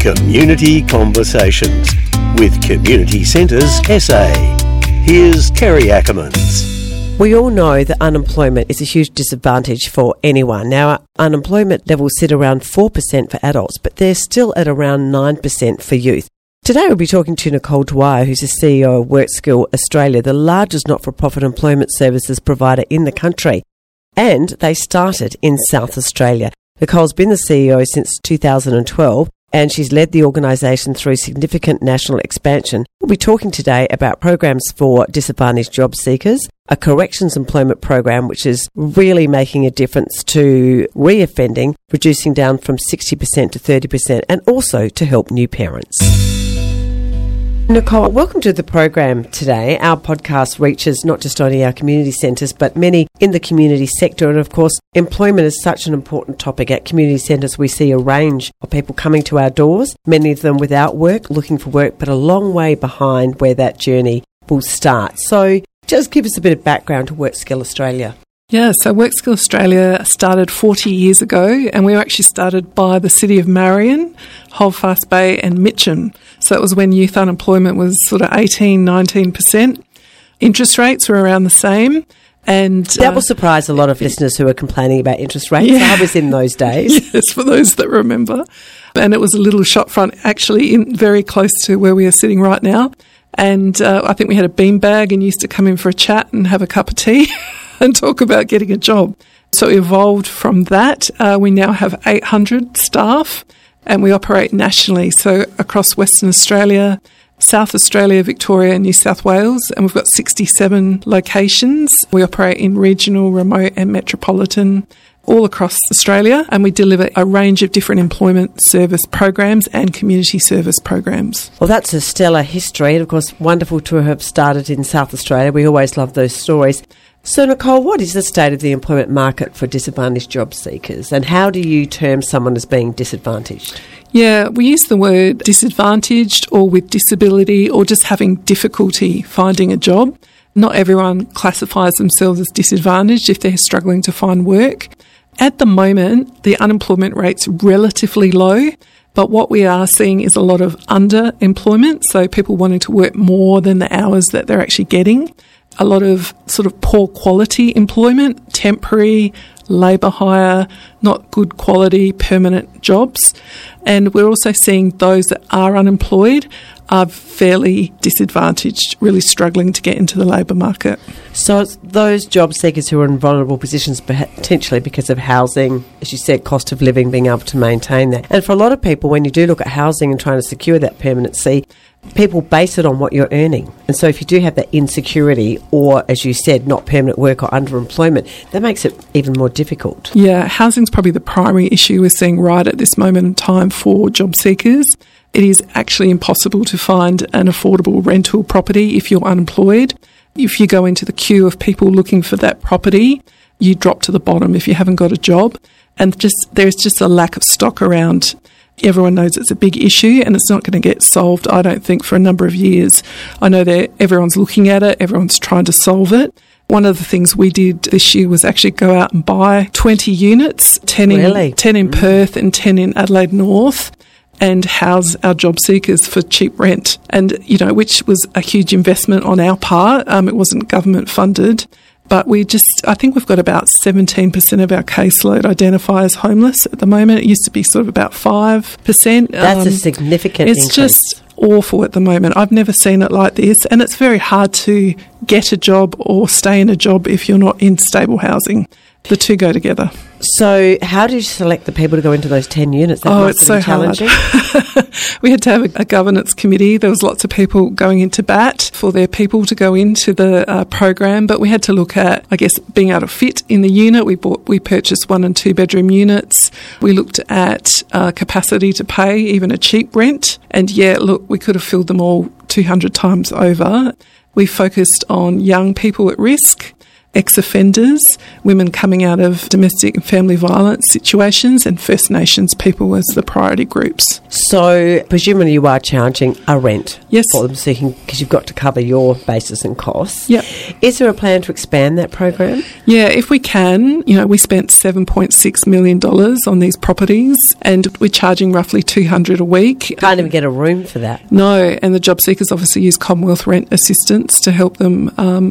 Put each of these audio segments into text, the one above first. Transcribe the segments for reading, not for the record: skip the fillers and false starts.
Community Conversations with Community Centres SA. Here's Kerry Ackermans. We all know that unemployment is a huge disadvantage for anyone. Now, unemployment levels sit around 4% for adults, but they're still at around 9% for youth. Today we'll be talking to Nicole Dwyer, who's the CEO of WorkSkill Australia, the largest not-for-profit employment services provider in the country. And they started in South Australia. Nicole's been the CEO since 2012, and she's led the organisation through significant national expansion. We'll be talking today about programs for disadvantaged job seekers, a corrections employment program which is really making a difference to reoffending, reducing down from 60% to 30%, and also to help new parents. Nicole, welcome to the program today. Our podcast reaches not just only our community centres, but many in the community sector. And of course, employment is such an important topic. At community centres, we see a range of people coming to our doors, many of them without work, looking for work, but a long way behind where that journey will start. So just give us a bit of background to WorkSkill Australia. Yeah, so WorkSkill Australia started 40 years ago, and we were actually started by the city of Marion, Holdfast Bay and Mitcham. So it was when youth unemployment was sort of 18-19%. Interest rates were around the same. And that will surprise a lot of listeners who are complaining about interest rates. Yeah. I was in those days. Yes, for those that remember. And it was a little shop front, actually, very close to where we are sitting right now. And I think we had a beanbag and used to come in for a chat and have a cup of tea and talk about getting a job. So it evolved from that. We now have 800 staff and we operate nationally, so across Western Australia, South Australia, Victoria and New South Wales, and we've got 67 locations. We operate in regional, remote and metropolitan all across Australia, and we deliver a range of different employment service programs and community service programs. Well, that's a stellar history, and of course wonderful to have started in South Australia. We always love those stories. So, Nicole, what is the state of the employment market for disadvantaged job seekers, and how do you term someone as being disadvantaged? Yeah, we use the word disadvantaged or with disability or just having difficulty finding a job. Not everyone classifies themselves as disadvantaged if they're struggling to find work. At the moment, the unemployment rate's relatively low, but what we are seeing is a lot of underemployment, so people wanting to work more than the hours that they're actually getting. A lot of sort of poor quality employment, temporary, labour hire, not good quality permanent jobs. And we're also seeing those that are unemployed are fairly disadvantaged, really struggling to get into the labour market. So it's those job seekers who are in vulnerable positions potentially because of housing, as you said, cost of living, being able to maintain that. And for a lot of people, when you do look at housing and trying to secure that permanency, people base it on what you're earning. And so if you do have that insecurity or, as you said, not permanent work or underemployment, that makes it even more difficult. Yeah, housing's probably the primary issue we're seeing right at this moment in time for job seekers. It is actually impossible to find an affordable rental property if you're unemployed. If you go into the queue of people looking for that property, you drop to the bottom if you haven't got a job. And there's just a lack of stock around. Everyone knows it's a big issue and it's not going to get solved, I don't think, for a number of years. I know that everyone's looking at it, everyone's trying to solve it. One of the things we did this year was actually go out and buy 20 units, 10 in Perth and 10 in Adelaide North, and house our job seekers for cheap rent. And, which was a huge investment on our part. It wasn't government funded. But I think we've got about 17% of our caseload identify as homeless at the moment. It used to be sort of about 5%. That's a significant increase. It's just awful at the moment. I've never seen it like this. And it's very hard to get a job or stay in a job if you're not in stable housing. The two go together. So how do you select the people to go into those 10 units? It's so challenging. We had to have a governance committee. There was lots of people going into bat for their people to go into the program, but we had to look at, I guess, being able to fit in the unit. We purchased 1 and 2 bedroom units. We looked at capacity to pay, even a cheap rent. And we could have filled them all 200 times over. We focused on young people at risk. ex-offenders, women coming out of domestic and family violence situations, and First Nations people as the priority groups. So presumably you are charging a rent Yes. for them seeking, because you've got to cover your basis and costs. Yep. Is there a plan to expand that program? Yeah, if we can. We spent $7.6 million on these properties, and we're charging roughly $200 a week. Can't even get a room for that. No, and the job seekers obviously use Commonwealth rent assistance to help them,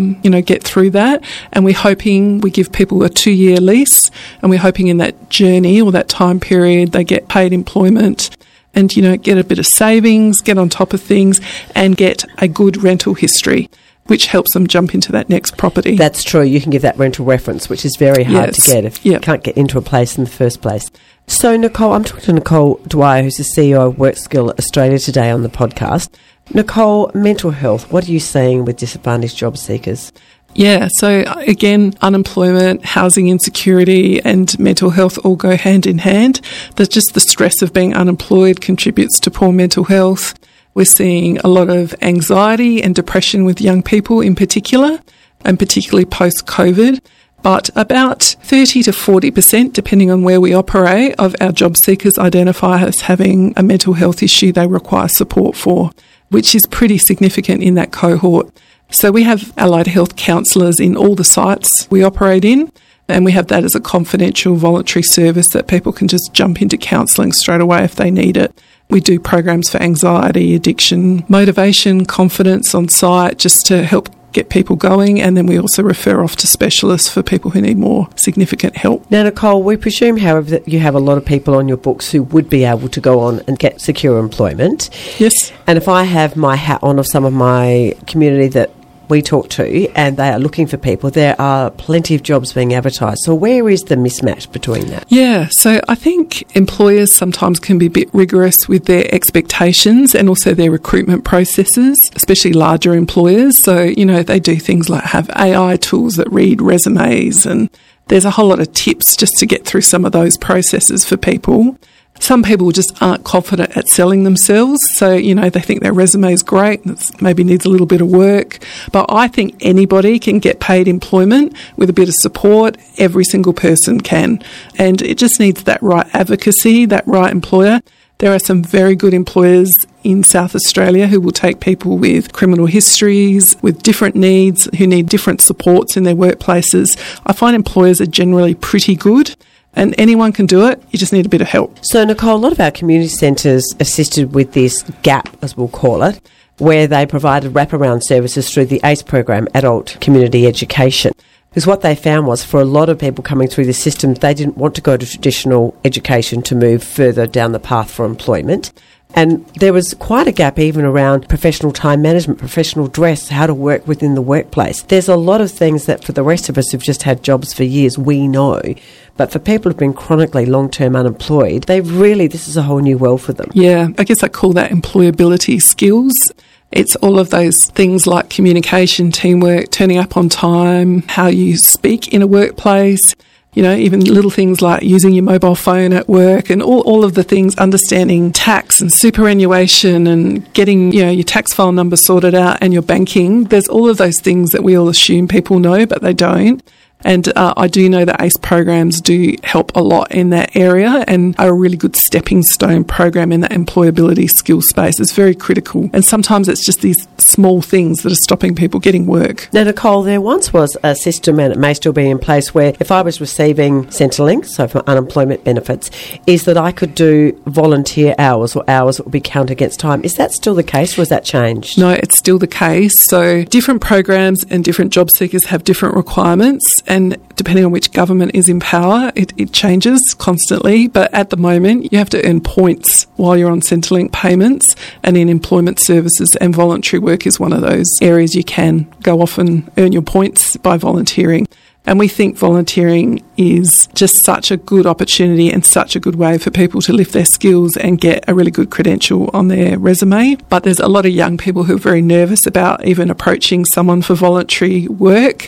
get through that. And we're hoping we give people a 2-year lease, and we're hoping in that journey or that time period they get paid employment and, get a bit of savings, get on top of things, and get a good rental history, which helps them jump into that next property. That's true. You can give that rental reference, which is very hard to get if you Yep. can't get into a place in the first place. So, Nicole, I'm talking to Nicole Dwyer, who's the CEO of WorkSkill Australia today on the podcast. Nicole, mental health, what are you seeing with disadvantaged job seekers? Yeah, so again, unemployment, housing insecurity and mental health all go hand in hand. There's just the stress of being unemployed contributes to poor mental health. We're seeing a lot of anxiety and depression with young people in particular, and particularly post-COVID. But about 30 to 40%, depending on where we operate, of our job seekers identify as having a mental health issue they require support for, which is pretty significant in that cohort. So we have allied health counsellors in all the sites we operate in, and we have that as a confidential voluntary service that people can just jump into counselling straight away if they need it. We do programs for anxiety, addiction, motivation, confidence on site just to help get people going, and then we also refer off to specialists for people who need more significant help. Now, Nicole, we presume, however, that you have a lot of people on your books who would be able to go on and get secure employment. Yes. And if I have my hat on of some of my community that we talk to and they are looking for people, there are plenty of jobs being advertised. So where is the mismatch between that? Yeah, so I think employers sometimes can be a bit rigorous with their expectations and also their recruitment processes, especially larger employers. So, they do things like have AI tools that read resumes, and there's a whole lot of tips just to get through some of those processes for people. Some people just aren't confident at selling themselves. So, they think their resume is great and it maybe needs a little bit of work. But I think anybody can get paid employment with a bit of support. Every single person can. And it just needs that right advocacy, that right employer. There are some very good employers in South Australia who will take people with criminal histories, with different needs, who need different supports in their workplaces. I find employers are generally pretty good. And anyone can do it, you just need a bit of help. So, Nicole, a lot of our community centres assisted with this gap, as we'll call it, where they provided wraparound services through the ACE program, Adult Community Education. Because what they found was for a lot of people coming through the system, they didn't want to go to traditional education to move further down the path for employment. And there was quite a gap even around professional time management, professional dress, how to work within the workplace. There's a lot of things that for the rest of us who've just had jobs for years, we know. But for people who've been chronically long-term unemployed, this is a whole new world for them. Yeah, I guess I call that employability skills. It's all of those things like communication, teamwork, turning up on time, how you speak in a workplace, even little things like using your mobile phone at work and all of the things, understanding tax and superannuation and getting, your tax file number sorted out and your banking. There's all of those things that we all assume people know, but they don't. And I do know that ACE programs do help a lot in that area and are a really good stepping stone program in that employability skill space. It's very critical. And sometimes it's just these small things that are stopping people getting work. Now, Nicole, there once was a system, and it may still be in place, where if I was receiving Centrelink, so for unemployment benefits, is that I could do volunteer hours or hours that would be counted against time. Is that still the case, or has that changed? No, it's still the case. So different programs and different job seekers have different requirements. And depending on which government is in power, it changes constantly. But at the moment, you have to earn points while you're on Centrelink payments. And in employment services and voluntary work is one of those areas you can go off and earn your points by volunteering. And we think volunteering is just such a good opportunity and such a good way for people to lift their skills and get a really good credential on their resume. But there's a lot of young people who are very nervous about even approaching someone for voluntary work.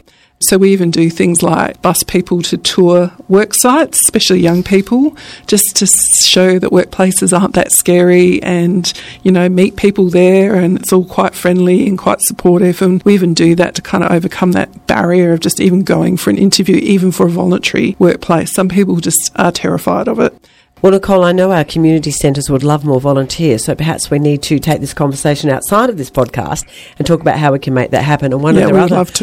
So we even do things like bus people to tour work sites, especially young people, just to show that workplaces aren't that scary and, meet people there and it's all quite friendly and quite supportive. And we even do that to kind of overcome that barrier of just even going for an interview, even for a voluntary workplace. Some people just are terrified of it. Well, Nicole, I know our community centres would love more volunteers, so perhaps we need to take this conversation outside of this podcast and talk about how we can make that happen. And one of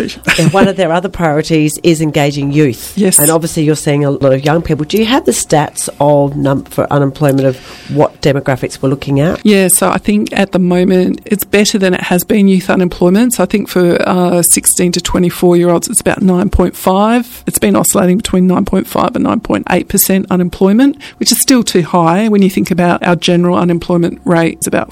their other priorities is engaging youth. Yes. And obviously you're seeing a lot of young people. Do you have the stats for unemployment of what demographics we're looking at? Yeah, so I think at the moment it's better than it has been, youth unemployment. So I think for 16 to 24-year-olds it's about 9.5. It's been oscillating between 9.5 and 9.8% unemployment, which is still too high when you think about our general unemployment rate. It's about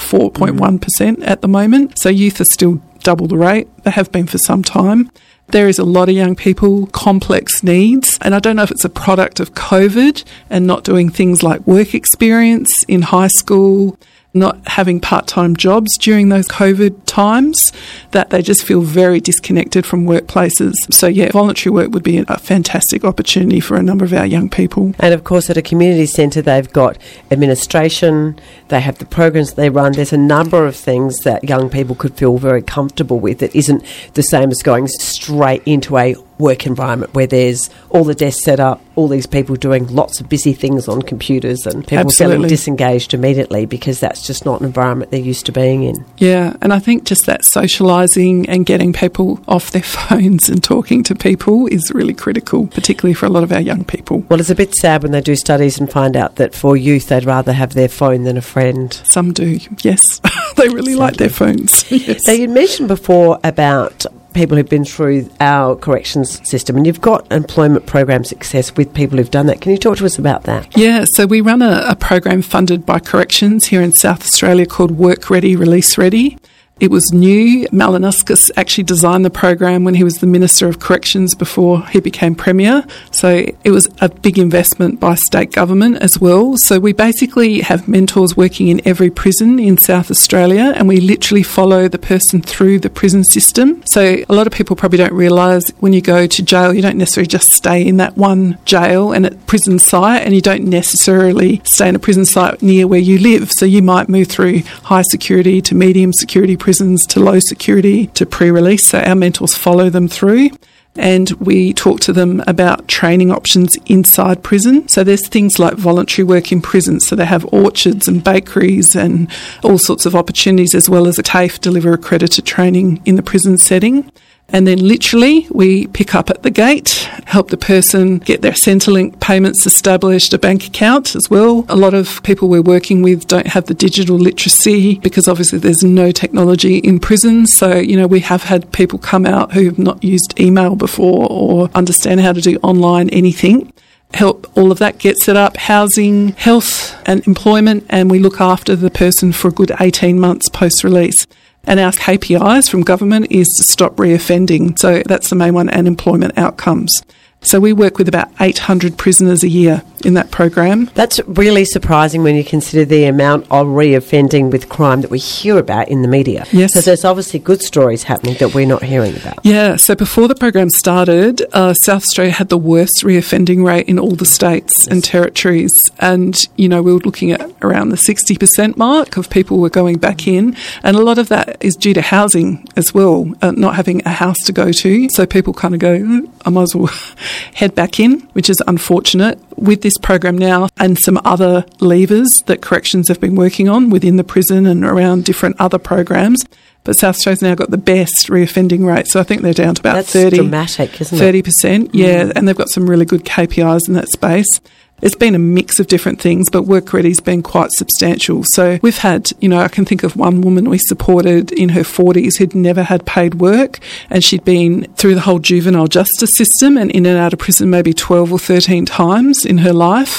4.1% at the moment. So youth are still double the rate. They have been for some time. There is a lot of young people, complex needs, and I don't know if it's a product of COVID and not doing things like work experience in high school, not having part-time jobs during those COVID times, that they just feel very disconnected from workplaces. So yeah, voluntary work would be a fantastic opportunity for a number of our young people. And of course at a community centre they've got administration, they have the programs they run. There's a number of things that young people could feel very comfortable with that isn't the same as going straight into a work environment where there's all the desks set up, all these people doing lots of busy things on computers and people feeling disengaged immediately because that's just not an environment they're used to being in. Yeah, and I think just that socialising and getting people off their phones and talking to people is really critical, particularly for a lot of our young people. Well, it's a bit sad when they do studies and find out that for youth they'd rather have their phone than a friend. Some do, yes. They really like their phones. Yes. Now, you mentioned before about people who've been through our corrections system, and you've got employment program success with people who've done that. Can you talk to us about that? Yeah, so we run a program funded by Corrections here in South Australia called Work Ready, Release Ready. It was new. Malinowskis actually designed the program when he was the Minister of Corrections before he became Premier. So it was a big investment by state government as well. So we basically have mentors working in every prison in South Australia, and we literally follow the person through the prison system. So a lot of people probably don't realise when you go to jail, you don't necessarily just stay in that one jail and at prison site, and you don't necessarily stay in a prison site near where you live. So you might move through high security to medium security prisons to low security to pre-release. So our mentors follow them through and we talk to them about training options inside prison. So there's things like voluntary work in prison. So they have orchards and bakeries and all sorts of opportunities, as well as a TAFE, deliver accredited training in the prison setting. And then literally we pick up at the gate, help the person get their Centrelink payments established, a bank account as well. A lot of people we're working with don't have the digital literacy because obviously there's no technology in prisons. So, we have had people come out who have not used email before or understand how to do online anything. Help all of that get set up, housing, health and employment, and we look after the person for a good 18 months post-release. And our KPIs from government is to stop reoffending. So that's the main one, and employment outcomes. So we work with about 800 prisoners a year in that program. That's really surprising when you consider the amount of reoffending with crime that we hear about in the media. Yes. So there's obviously good stories happening that we're not hearing about. Yeah, so before the program started, South Australia had the worst reoffending rate in all the states and territories. And, we were looking at around the 60% mark of people were going back in. And a lot of that is due to housing as well, not having a house to go to. So people kind of go, I might as well head back in, which is unfortunate. With this program now and some other levers that Corrections have been working on within the prison and around different other programs, but South Australia's now got the best reoffending rate. So I think they're down to about That's 30. dramatic, isn't it? 30%, yeah, and they've got some really good KPIs in that space. It's been a mix of different things, but Work Ready's been quite substantial. So we've had, I can think of one woman we supported in her 40s who'd never had paid work, and she'd been through the whole juvenile justice system and in and out of prison maybe 12 or 13 times in her life.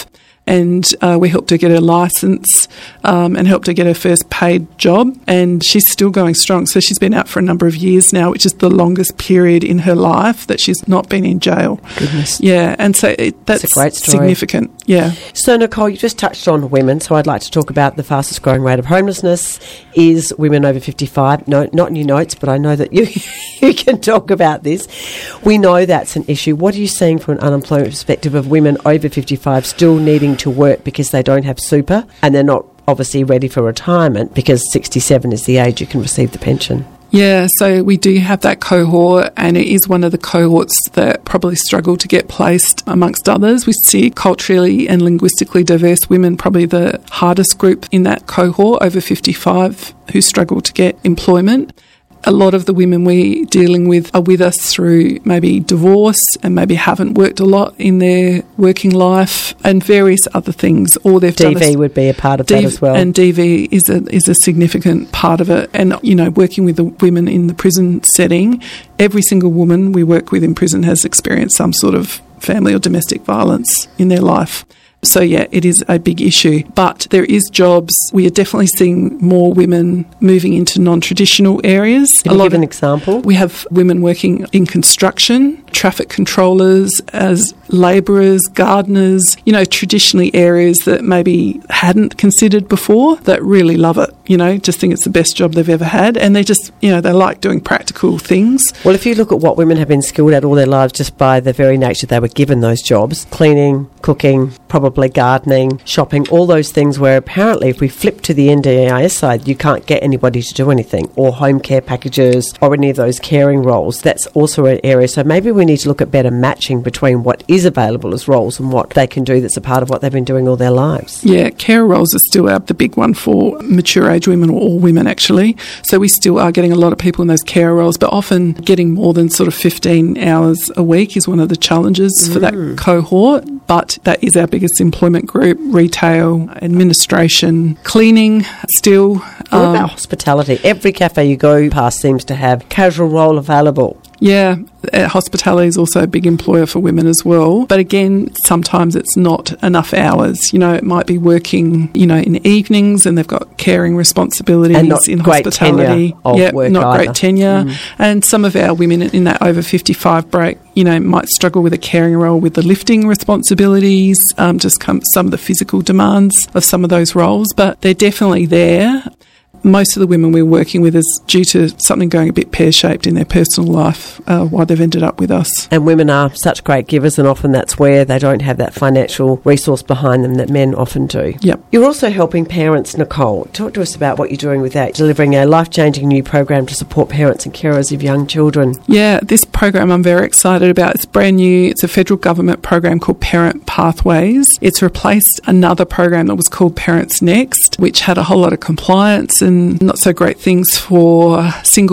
and we helped her get her licence and helped her get her first paid job, and she's still going strong. So she's been out for a number of years now, which is the longest period in her life that she's not been in jail. Goodness. Yeah, and so that's a great story. Significant. Yeah. So, Nicole, you just touched on women, so I'd like to talk about the fastest growing rate of homelessness is women over 55. No, not in your notes, but I know that you can talk about this. We know that's an issue. What are you seeing from an unemployment perspective of women over 55 still needing to work because they don't have super and they're not obviously ready for retirement because 67 is the age you can receive the pension? Yeah, so we do have that cohort, and it is one of the cohorts that probably struggle to get placed amongst others. We see culturally and linguistically diverse women probably the hardest group in that cohort, over 55, who struggle to get employment. A lot of the women we're dealing with are with us through maybe divorce and maybe haven't worked a lot in their working life and various other things. Or they've done DV would be a part of that as well. And DV is a significant part of it. And, you know, working with the women in the prison setting, every single woman we work with in prison has experienced some sort of family or domestic violence in their life. So, yeah, it is a big issue. But there is jobs. We are definitely seeing more women moving into non-traditional areas. Can you give an example? We have women working in construction, traffic controllers, as labourers, gardeners, you know, traditionally areas that maybe hadn't considered before that really love it, you know, just think it's the best job they've ever had. And they just, you know, they like doing practical things. Well, if you look at what women have been skilled at all their lives just by the very nature they were given those jobs, cleaning, cooking, probably gardening, shopping, all those things where apparently if we flip to the NDIS side, you can't get anybody to do anything, or home care packages or any of those caring roles. That's also an area. So maybe we need to look at better matching between what is available as roles and what they can do that's a part of what they've been doing all their lives. Yeah, care roles are still the big one for mature age women, or all women actually. So we still are getting a lot of people in those care roles, but often getting more than sort of 15 hours a week is one of the challenges for that cohort. But that is our biggest employment group: retail, administration, cleaning still. What about hospitality? Every cafe you go past seems to have casual role available. Yeah, hospitality is also a big employer for women as well. But again, sometimes it's not enough hours. You know, it might be working, you know, in evenings, and they've got caring responsibilities and not in great hospitality. Tenure of work not either. Great tenure. And some of our women in that over 55 break, you know, might struggle with a caring role with the lifting responsibilities, some of the physical demands of some of those roles. But they're definitely there. Most of the women we're working with is due to something going a bit pear-shaped in their personal life, why they've ended up with us. And women are such great givers, and often that's where they don't have that financial resource behind them that men often do. Yep. You're also helping parents, Nicole. Talk to us about what you're doing with that, delivering a life-changing new program to support parents and carers of young children. Yeah, this program I'm very excited about. It's brand new. It's a federal government program called Parent Pathways. It's replaced another program that was called Parents Next, which had a whole lot of compliance and not so great things for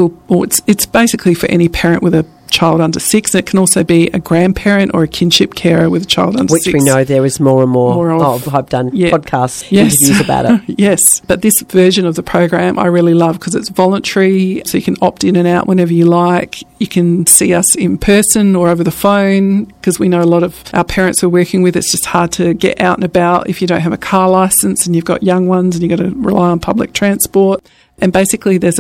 it's basically for any parent with a child under 6, and it can also be a grandparent or a kinship carer with a child under 6. Which we know there is more and more of. I've done podcast interviews about it. Yes, but this version of the program I really love because it's voluntary, so you can opt in and out whenever you like. You can see us in person or over the phone, because we know a lot of our parents we're working with, it's just hard to get out and about if you don't have a car licence and you've got young ones and you've got to rely on public transport. And basically there's a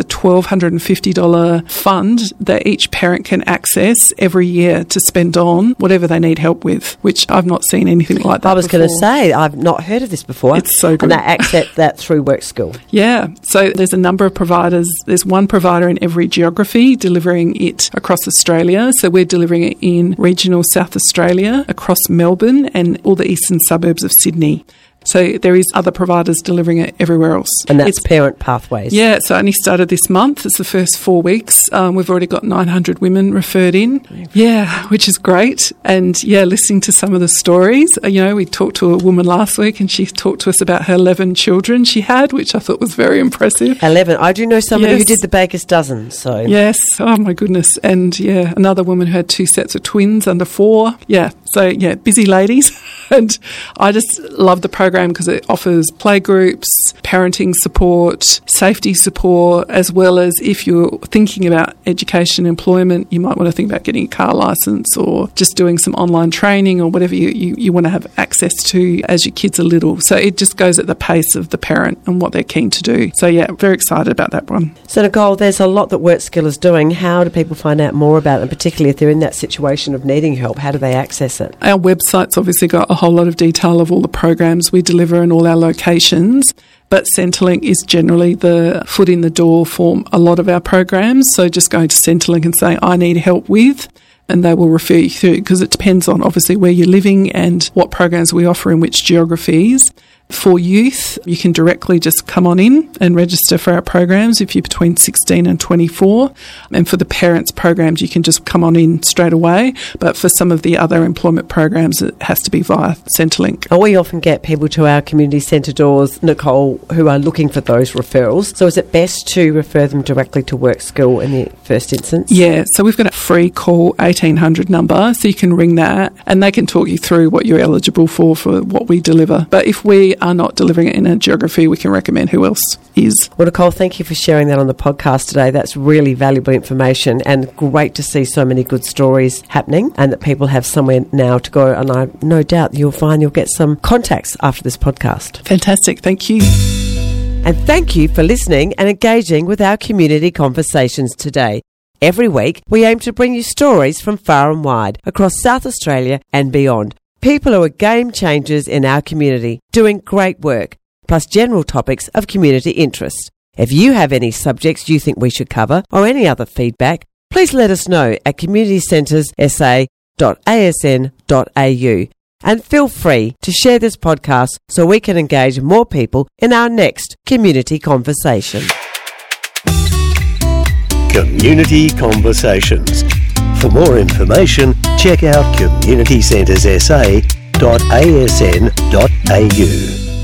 $1,250 fund that each parent can access every year to spend on whatever they need help with, which I've not seen anything like that I was going to say, I've not heard of this before. It's so good. And they access that through Work School. Yeah. So there's a number of providers. There's one provider in every geography delivering it across Australia. So we're delivering it in regional South Australia, across Melbourne and all the eastern suburbs of Sydney. So there is other providers delivering it everywhere else. And that's Parent Pathways. Yeah, so it only started this month. It's the first 4 weeks. We've already got 900 women referred in. Yeah, which is great. And yeah, listening to some of the stories. You know, we talked to a woman last week and she talked to us about her 11 children she had, which I thought was very impressive. 11. I do know somebody who did the Baker's Dozen. So yes. Oh my goodness. And yeah, another woman who had 2 sets of twins under 4. Yeah. So, yeah, busy ladies. And I just love the program because it offers playgroups, parenting support, safety support, as well as if you're thinking about education, employment, you might want to think about getting a car license or just doing some online training or whatever you want to have access to as your kids are little. So it just goes at the pace of the parent and what they're keen to do. So, yeah, very excited about that one. So, Nicole, there's a lot that WorkSkill is doing. How do people find out more about it, and particularly if they're in that situation of needing help? How do they access it? Our website's obviously got a whole lot of detail of all the programs we deliver in all our locations, but Centrelink is generally the foot in the door for a lot of our programs. So just going to Centrelink and saying, I need help with, and they will refer you through, because it depends on obviously where you're living and what programs we offer in which geographies. For youth, you can directly just come on in and register for our programs if you're between 16 and 24. And for the parents programs, you can just come on in straight away. But for some of the other employment programs, it has to be via Centrelink. We often get people to our community centre doors, Nicole, who are looking for those referrals. So is it best to refer them directly to WorkSkill in the first instance? Yeah, so we've got a free call 1800 number, so you can ring that and they can talk you through what you're eligible for what we deliver. But if we are not delivering it in a geography, we can recommend who else is. Well, Nicole, thank you for sharing that on the podcast today. That's really valuable information and great to see so many good stories happening and that people have somewhere now to go. And I no doubt you'll find you'll get some contacts after this podcast. Fantastic. Thank you. And thank you for listening and engaging with our community conversations today. Every week, we aim to bring you stories from far and wide across South Australia and beyond. People who are game changers in our community, doing great work, plus general topics of community interest. If you have any subjects you think we should cover or any other feedback, please let us know at communitycenterssa.asn.au. And feel free to share this podcast so we can engage more people in our next community conversation. Community Conversations. For more information, check out communitycenterssa.asn.au.